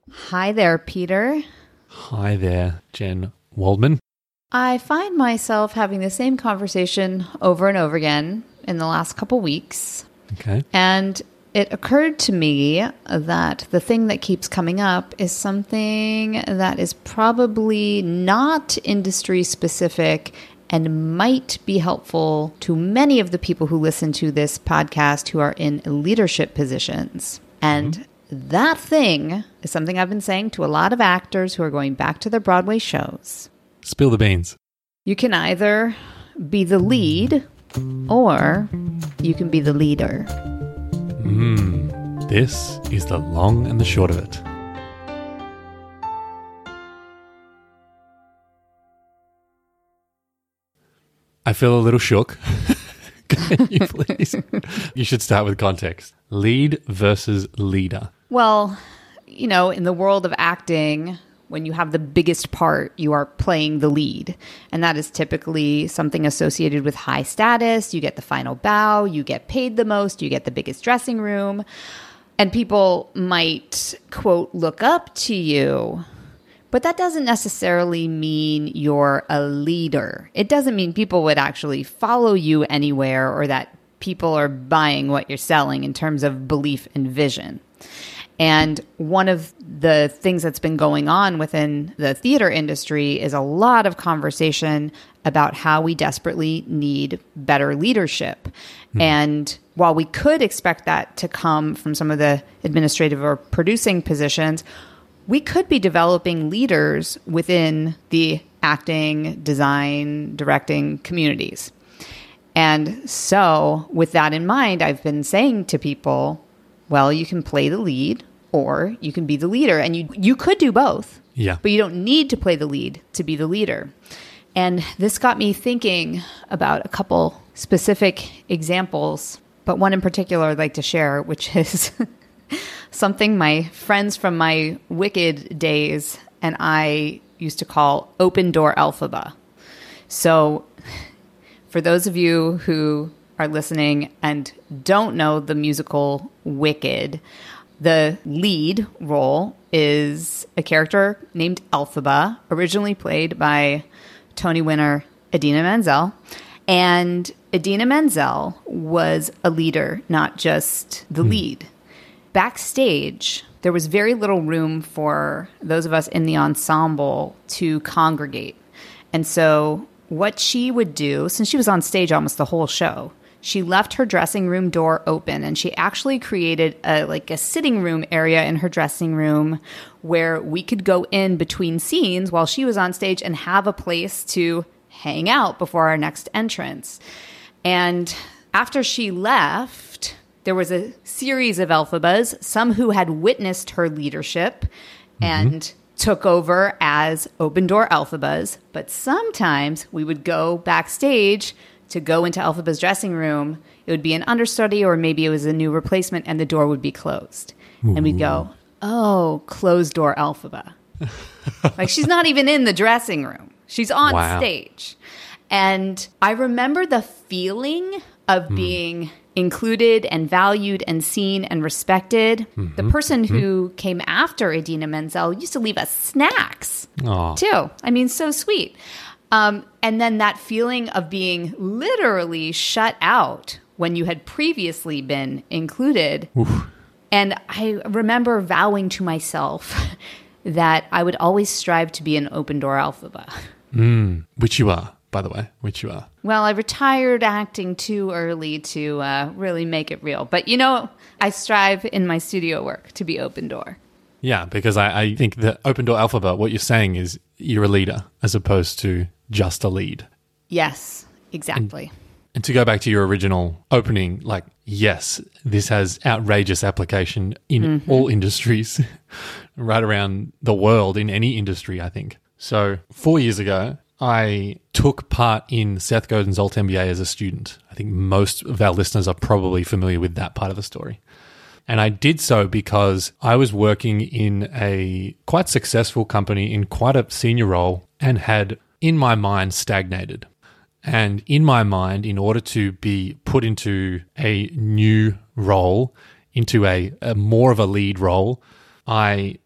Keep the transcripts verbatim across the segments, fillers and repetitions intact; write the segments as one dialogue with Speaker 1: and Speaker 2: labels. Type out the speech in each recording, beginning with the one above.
Speaker 1: Hi there, Peter.
Speaker 2: Hi there, Jen Waldman.
Speaker 1: I find myself having the same conversation over and over again in the last couple weeks.
Speaker 2: Okay.
Speaker 1: And it occurred to me that the thing that keeps coming up is something that is probably not industry specific and might be helpful to many of the people who listen to this podcast who are in leadership positions. And mm-hmm. that thing is something I've been saying to a lot of actors who are going back to their Broadway shows.
Speaker 2: Spill the beans.
Speaker 1: You can either be the lead or you can be the leader.
Speaker 2: Hmm. This is the long and the short of it. I feel a little shook. Can you please? You should start with context. Lead versus leader.
Speaker 1: Well, you know, in the world of acting, when you have the biggest part, you are playing the lead. And that is typically something associated with high status. You get the final bow, you get paid the most, you get the biggest dressing room. And people might, quote, look up to you. But that doesn't necessarily mean you're a leader. It doesn't mean people would actually follow you anywhere or that people are buying what you're selling in terms of belief and vision. And one of the things that's been going on within the theater industry is a lot of conversation about how we desperately need better leadership. Mm. And while we could expect that to come from some of the administrative or producing positions, we could be developing leaders within the acting, design, directing communities. And so with that in mind, I've been saying to people, well, you can play the lead or you can be the leader. And you you could do both,
Speaker 2: yeah.
Speaker 1: But you don't need to play the lead to be the leader. And this got me thinking about a couple specific examples, but one in particular I'd like to share, which is something my friends from my Wicked days and I used to call open door alphaba. So for those of you who are listening and don't know the musical Wicked, the lead role is a character named Elphaba, originally played by Tony winner Idina Menzel. And Idina Menzel was a leader, not just the mm. lead. Backstage, there was very little room for those of us in the ensemble to congregate. And so what she would do, since she was on stage almost the whole show, she left her dressing room door open and she actually created a, like a sitting room area in her dressing room where we could go in between scenes while she was on stage and have a place to hang out before our next entrance. And after she left, there was a series of Elphabas, some who had witnessed her leadership mm-hmm. and took over as open door Elphabas. But sometimes we would go backstage to go into Elphaba's dressing room. It would be an understudy or maybe it was a new replacement and the door would be closed. Ooh. And we'd go, oh, closed door Elphaba. Like she's not even in the dressing room. She's on wow. stage. And I remember the feeling of mm. being included and valued and seen and respected. Mm-hmm. The person mm-hmm. who came after Idina Menzel used to leave us snacks Aww. too. I mean, so sweet. Um, and then that feeling of being literally shut out when you had previously been included. Oof. And I remember vowing to myself that I would always strive to be an open door Elphaba.
Speaker 2: Mm, which you are, by the way, which you are.
Speaker 1: Well, I retired acting too early to uh, really make it real. But, you know, I strive in my studio work to be open door.
Speaker 2: Yeah, because I, I think the open door Elphaba, what you're saying is you're a leader as opposed to just a lead.
Speaker 1: Yes, exactly.
Speaker 2: And, and to go back to your original opening, like, yes, this has outrageous application in mm-hmm. all industries, right around the world, in any industry, I think. So four years ago, I took part in Seth Godin's Alt M B A as a student. I think most of our listeners are probably familiar with that part of the story. And I did so because I was working in a quite successful company in quite a senior role and had, in my mind, stagnated. And in my mind, in order to be put into a new role, into a, a more of a lead role, I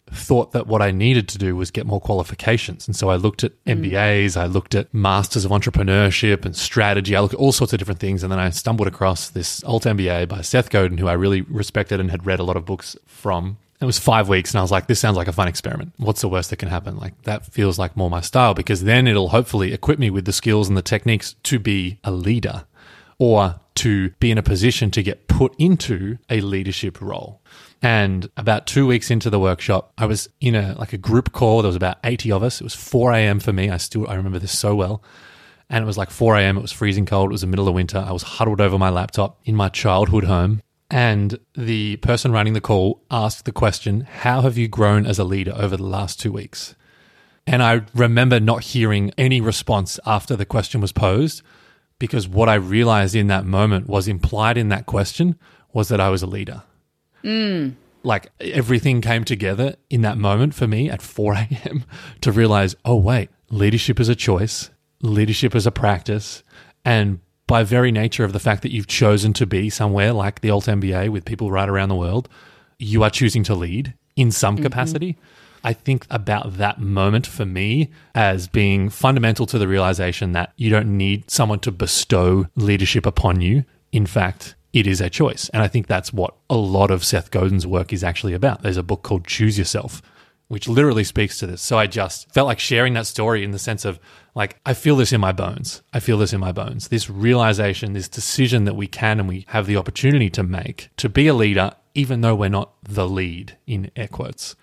Speaker 2: thought that what I needed to do was get more qualifications. And so I looked at M B As, I looked at Masters of Entrepreneurship and Strategy. I looked at all sorts of different things. And then I stumbled across this Alt M B A by Seth Godin, who I really respected and had read a lot of books from. It was five weeks and I was like, this sounds like a fun experiment. What's the worst that can happen? Like, that feels like more my style, because then it'll hopefully equip me with the skills and the techniques to be a leader, or to be in a position to get put into a leadership role. And about two weeks into the workshop, I was in a like a group call. There was about eighty of us. It was four a.m. for me. I still I remember this so well. And it was like four a.m. It was freezing cold. It was the middle of winter. I was huddled over my laptop in my childhood home. And the person running the call asked the question, how have you grown as a leader over the last two weeks? And I remember not hearing any response after the question was posed, because what I realized in that moment was implied in that question was that I was a leader.
Speaker 1: Mm.
Speaker 2: Like, everything came together in that moment for me at four a.m. to realize, oh, wait, leadership is a choice. Leadership is a practice. And by very nature of the fact that you've chosen to be somewhere like the Alt M B A with people right around the world, you are choosing to lead in some mm-hmm. capacity. I think about that moment for me as being fundamental to the realization that you don't need someone to bestow leadership upon you. In fact, it is a choice. And I think that's what a lot of Seth Godin's work is actually about. There's a book called Choose Yourself, which literally speaks to this. So I just felt like sharing that story in the sense of, like, I feel this in my bones. I feel this in my bones. This realization, this decision that we can and we have the opportunity to make to be a leader, even though we're not the lead, in air quotes.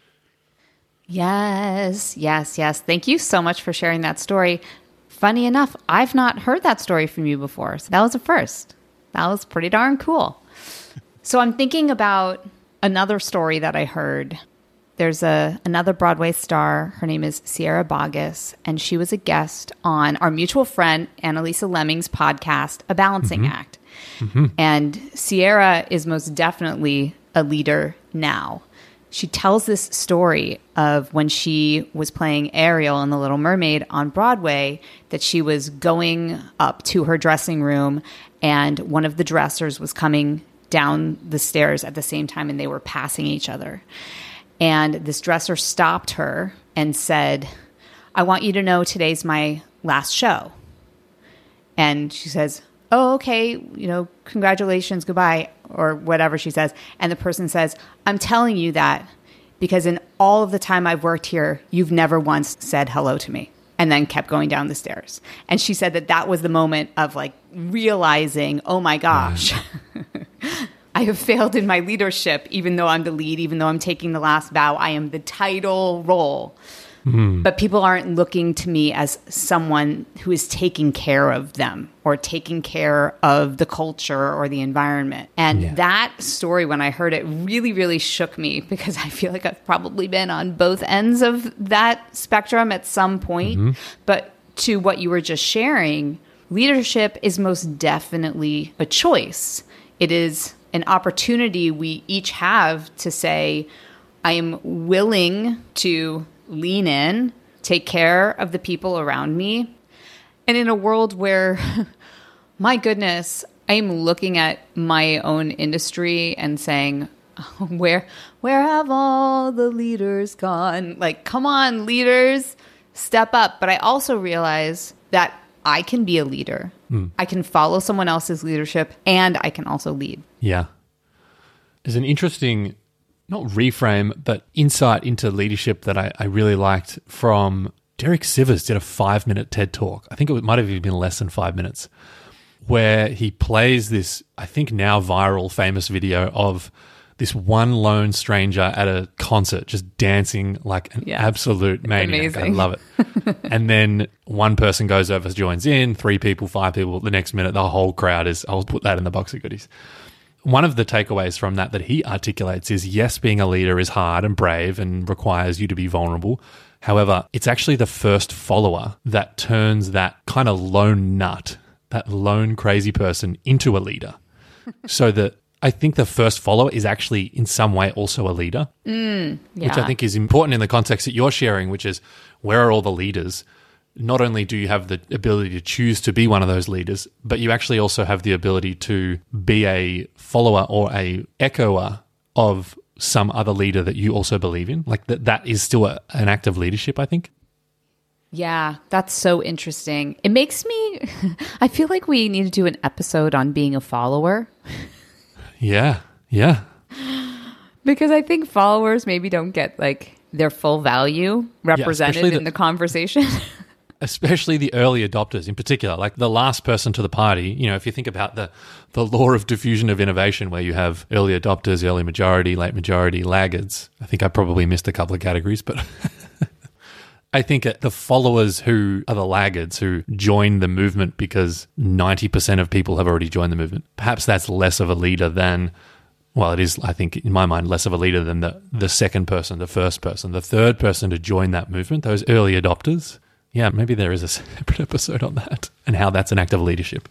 Speaker 1: Yes, yes, yes. Thank you so much for sharing that story. Funny enough, I've not heard that story from you before. So that was a first. That was pretty darn cool. So I'm thinking about another story that I heard. There's a another Broadway star. Her name is Sierra Boggess, and she was a guest on our mutual friend Annalisa Lemming's podcast, A Balancing mm-hmm. Act. Mm-hmm. And Sierra is most definitely a leader now. She tells this story of when she was playing Ariel in The Little Mermaid on Broadway, that she was going up to her dressing room and one of the dressers was coming down the stairs at the same time and they were passing each other. And this dresser stopped her and said, I want you to know today's my last show. And she says, oh, okay, you know, congratulations, goodbye, or whatever she says. And the person says, I'm telling you that because in all of the time I've worked here, you've never once said hello to me, and then kept going down the stairs. And she said that that was the moment of like realizing, oh my gosh, I have failed in my leadership, even though I'm the lead, even though I'm taking the last bow, I am the title role. Mm. But people aren't looking to me as someone who is taking care of them or taking care of the culture or the environment. And yeah. that story, when I heard it, really, really shook me, because I feel like I've probably been on both ends of that spectrum at some point. Mm-hmm. But to what you were just sharing, leadership is most definitely a choice. It is an opportunity we each have to say, I am willing to lean in, take care of the people around me. And in a world where, my goodness, I'm looking at my own industry and saying, oh, where where have all the leaders gone? Like, come on, leaders, step up. But I also realize that I can be a leader. Mm. I can follow someone else's leadership, and I can also lead.
Speaker 2: Yeah. There's an interesting, not reframe, but insight into leadership that I, I really liked from Derek Sivers. Did a five-minute TED Talk. I think it might have even been less than five minutes, where he plays this, I think now viral, famous video of this one lone stranger at a concert just dancing like an yeah, absolute maniac. Amazing. I love it. And then one person goes over, joins in, three people, five people. The next minute, the whole crowd is, I'll put that in the box of goodies. One of the takeaways from that that he articulates is, yes, being a leader is hard and brave and requires you to be vulnerable. However, it's actually the first follower that turns that kind of lone nut, that lone crazy person, into a leader. So that I think the first follower is actually in some way also a leader, mm, yeah. which I think is important in the context that you're sharing, which is, where are all the leaders? Not only do you have the ability to choose to be one of those leaders, but you actually also have the ability to be a follower or a echoer of some other leader that you also believe in. Like that, that is still a, an act of leadership, I think.
Speaker 1: Yeah, that's so interesting. It makes me, I feel like we need to do an episode on being a follower.
Speaker 2: Yeah, yeah.
Speaker 1: Because I think followers maybe don't get like their full value represented yeah, the, in the conversation.
Speaker 2: Especially the early adopters in particular, like the last person to the party. You know, if you think about the, the law of diffusion of innovation where you have early adopters, early majority, late majority, laggards. I think I probably missed a couple of categories, but I think the followers who are the laggards who join the movement because ninety percent of people have already joined the movement. Perhaps that's less of a leader than, well, it is, I think, in my mind, less of a leader than the, the second person, the first person, the third person to join that movement, those early adopters. Yeah, maybe there is a separate episode on that and how that's an act of leadership.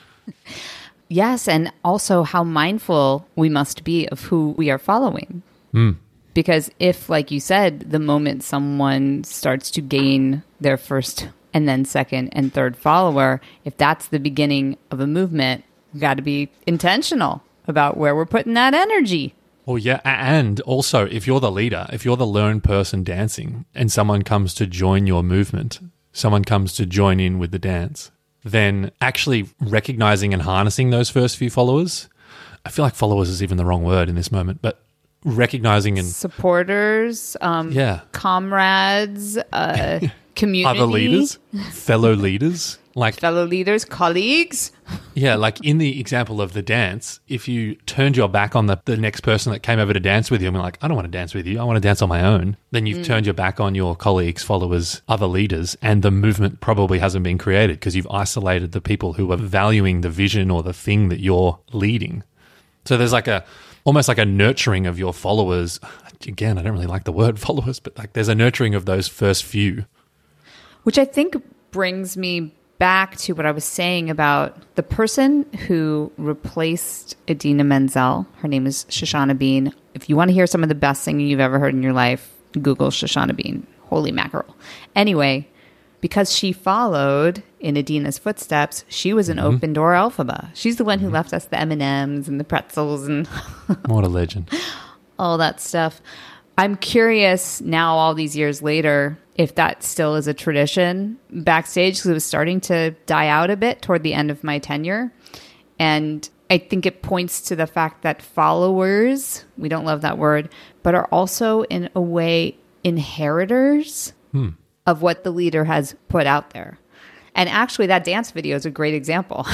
Speaker 1: Yes, and also how mindful we must be of who we are following.
Speaker 2: Mm.
Speaker 1: Because if, like you said, the moment someone starts to gain their first and then second and third follower, if that's the beginning of a movement, we've got to be intentional about where we're putting that energy.
Speaker 2: Well, yeah, and also if you're the leader, if you're the lone person dancing and someone comes to join your movement, someone comes to join in with the dance, then actually recognizing and harnessing those first few followers, I feel like followers is even the wrong word in this moment, but recognizing and
Speaker 1: supporters, um,
Speaker 2: yeah,
Speaker 1: comrades, uh, community,
Speaker 2: other leaders, fellow leaders, like
Speaker 1: fellow leaders, colleagues.
Speaker 2: Yeah, like in the example of the dance, if you turned your back on the, the next person that came over to dance with you and were like, I don't want to dance with you, I want to dance on my own, then you've mm. turned your back on your colleagues, followers, other leaders, and the movement probably hasn't been created because you've isolated the people who are valuing the vision or the thing that you're leading. So there's like a almost like a nurturing of your followers. Again, I don't really like the word followers, but like there's a nurturing of those first few.
Speaker 1: Which I think brings me back to what I was saying about the person who replaced Idina Menzel. Her name is Shoshana Bean. If you want to hear some of the best singing you've ever heard in your life, Google Shoshana Bean. Holy mackerel. Anyway, because she followed in Idina's footsteps, she was an mm-hmm. open door Elphaba. She's the one who mm-hmm. left us the M and M's and the pretzels and
Speaker 2: what a legend.
Speaker 1: All that stuff. I'm curious now, all these years later, if that still is a tradition backstage, because it was starting to die out a bit toward the end of my tenure. And I think it points to the fact that followers, we don't love that word, but are also in a way inheritors
Speaker 2: hmm.
Speaker 1: of what the leader has put out there. And actually that dance video is a great example.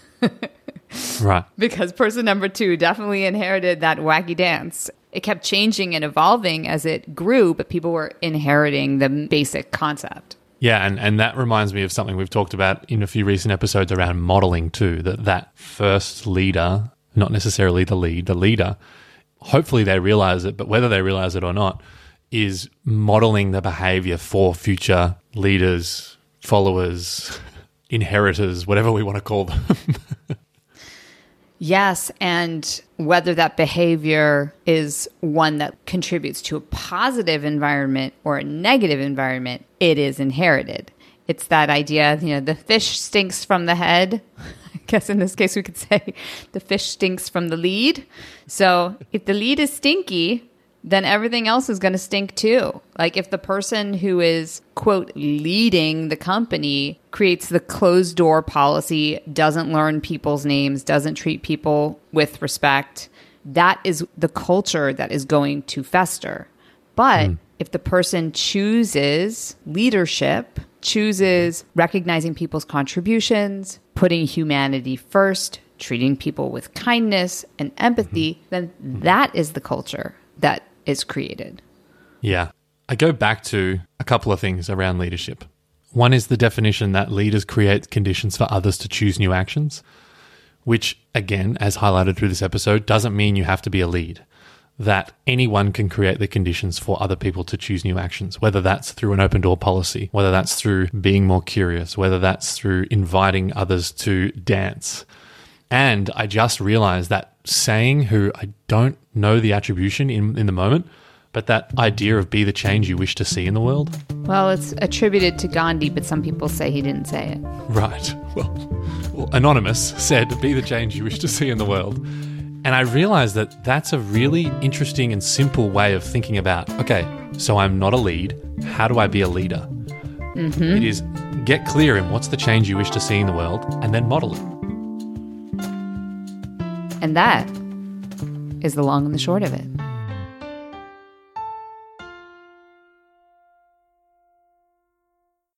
Speaker 2: Right.
Speaker 1: Because person number two definitely inherited that wacky dance. It kept changing and evolving as it grew, but people were inheriting the basic concept.
Speaker 2: Yeah, and, and that reminds me of something we've talked about in a few recent episodes around modeling too, that that first leader, not necessarily the lead, the leader, hopefully they realize it, but whether they realize it or not, is modeling the behavior for future leaders, followers, inheritors, whatever we want to call them.
Speaker 1: Yes, and whether that behavior is one that contributes to a positive environment or a negative environment, it is inherited. It's that idea, you know, the fish stinks from the head. I guess in this case we could say the fish stinks from the lead. So if the lead is stinky, then everything else is going to stink too. Like if the person who is, quote, leading the company creates the closed door policy, doesn't learn people's names, doesn't treat people with respect, that is the culture that is going to fester. But mm. if the person chooses leadership, chooses recognizing people's contributions, putting humanity first, treating people with kindness and empathy, mm-hmm. then mm-hmm. that is the culture that is created.
Speaker 2: Yeah. I go back to a couple of things around leadership. One is the definition that leaders create conditions for others to choose new actions, which, again, as highlighted through this episode, doesn't mean you have to be a lead. That anyone can create the conditions for other people to choose new actions, whether that's through an open door policy, whether that's through being more curious, whether that's through inviting others to dance. And I just realized that saying, who I don't know the attribution in, in the moment, but that idea of be the change you wish to see in the world.
Speaker 1: Well, it's attributed to Gandhi, but some people say he didn't say it.
Speaker 2: Right. Well, well Anonymous said, be the change you wish to see in the world. And I realized that that's a really interesting and simple way of thinking about, okay, so I'm not a lead. How do I be a leader? Mm-hmm. It is get clear in what's the change you wish to see in the world and then model it.
Speaker 1: And that is the long and the short of it.